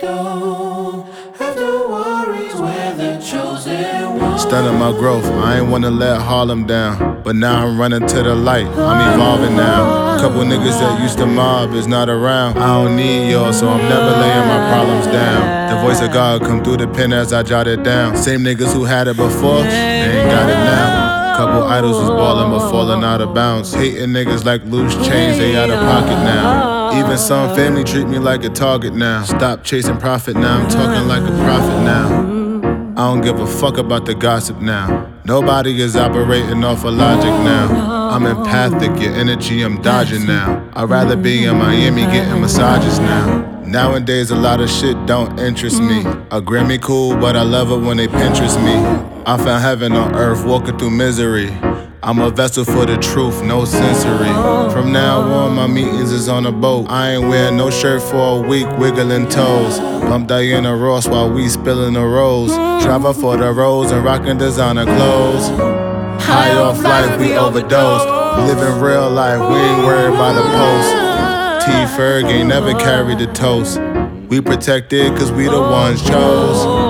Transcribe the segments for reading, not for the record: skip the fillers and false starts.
Stunning my growth, I ain't wanna let Harlem down. But now I'm running to the light, I'm evolving now. Couple niggas that used to mob is not around. I don't need y'all, so I'm never laying my problems down. The voice of God come through the pen as I jot it down. Same niggas who had it before, they ain't got it now. Couple idols was ballin' but falling out of bounds. Hating niggas like loose chains, they out of pocket now. Even some family treat me like a target now. Stop chasing profit now, I'm talking like a prophet now. I don't give a fuck about the gossip now. Nobody is operating off of logic now. I'm empathic, your energy I'm dodging now. I'd rather be in Miami getting massages now. Nowadays a lot of shit don't interest me. A Grammy cool, but I love it when they Pinterest me. I found heaven on earth walking through misery. I'm a vessel for the truth, no sensory. From now on, my meetings is on a boat. I ain't wearing no shirt for a week, wiggling toes. Bump Diana Ross while we spilling the rolls. Drive up for the rolls and rocking designer clothes. High off life, we overdosed. Living real life, we ain't worried about the post. T. Ferg ain't never carried the toast. We protected cause we the ones chose.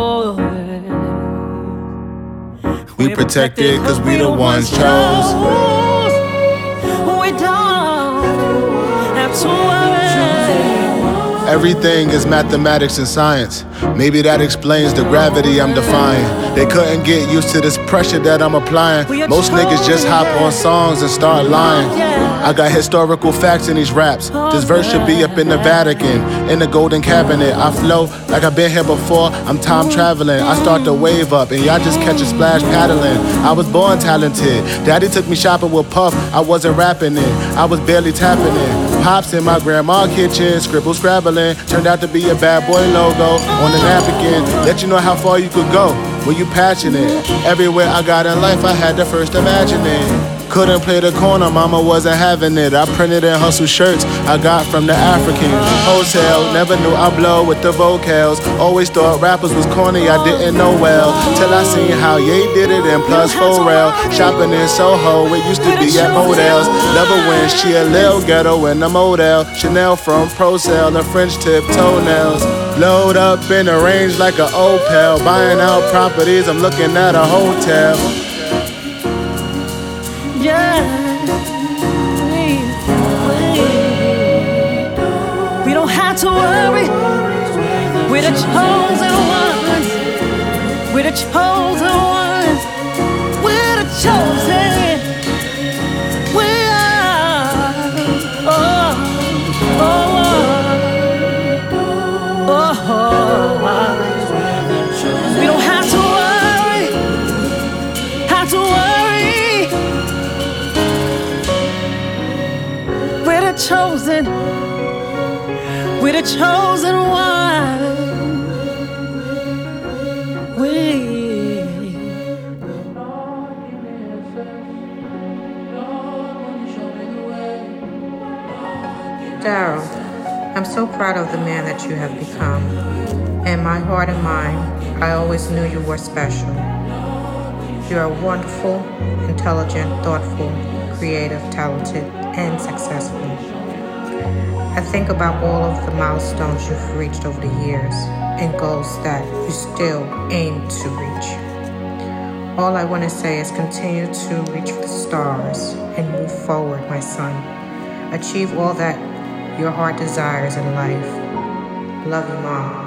We protected cause we the ones chose. We don't have to worry. Everything is mathematics and science. Maybe that explains the gravity I'm defying. They couldn't get used to this pressure that I'm applying. Most niggas just hop on songs and start lying. I got historical facts in these raps. This verse should be up in the Vatican, in the golden cabinet. I flow like I've been here before, I'm time traveling. I start to wave up and y'all just catch a splash paddling. I was born talented, daddy took me shopping with Puff. I wasn't rapping it, I was barely tapping it. Pops in my grandma's kitchen, scribble scrabbling. Turned out to be a bad boy logo on the napkin. Let you know how far you could go when you passionate. Everywhere I got in life, I had to first imagine it. Couldn't play the corner, mama wasn't having it. I printed and hustle shirts I got from the Africans. Wholesale, never knew I'd blow with the vocals. Always thought rappers was corny, I didn't know well. Till I seen how Ye did it in Plus 4 Rail. Shopping in Soho, it used to be at Models. Never when she a lil ghetto in the model. Chanel from Pro Sale and French tip toenails. Load up in the range like a Opel. Buying out properties, I'm looking at a hotel. Yeah, we don't have to worry. We're the chosen ones. We're the chosen ones. We're the chosen. We are. Oh, oh, oh, oh. We don't have to worry. Have to worry. We're the chosen. We're the chosen one. Daryl, I'm so proud of the man that you have become. In my heart and mind, I always knew you were special. You are wonderful, intelligent, thoughtful, creative, talented, and successful. I think about all of the milestones you've reached over the years and goals that you still aim to reach. All I want to say is continue to reach for the stars and move forward, my son. Achieve all that your heart desires in life. Love you, Mom.